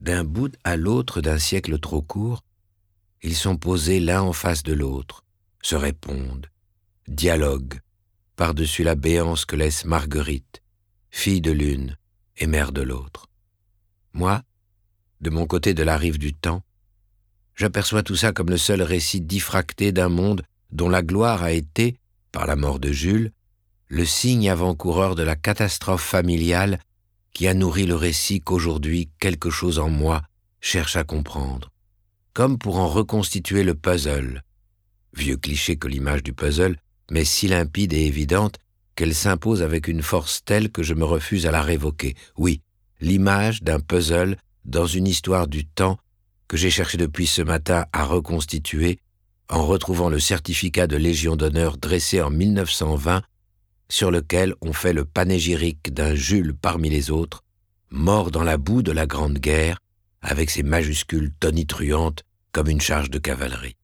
d'un bout à l'autre d'un siècle trop court, ils sont posés l'un en face de l'autre, se répondent, dialoguent, par-dessus la béance que laisse Marguerite, fille de l'une et mère de l'autre. Moi, de mon côté de la rive du temps, j'aperçois tout ça comme le seul récit diffracté d'un monde dont la gloire a été, par la mort de Jules, le signe avant-coureur de la catastrophe familiale qui a nourri le récit qu'aujourd'hui quelque chose en moi cherche à comprendre, comme pour en reconstituer le puzzle. Vieux cliché que l'image du puzzle, mais si limpide et évidente qu'elle s'impose avec une force telle que je me refuse à la révoquer. Oui, l'image d'un puzzle dans une histoire du temps que j'ai cherché depuis ce matin à reconstituer en retrouvant le certificat de Légion d'honneur dressé en 1920 sur lequel on fait le panégyrique d'un Jules parmi les autres, mort dans la boue de la Grande Guerre, avec ses majuscules tonitruantes comme une charge de cavalerie.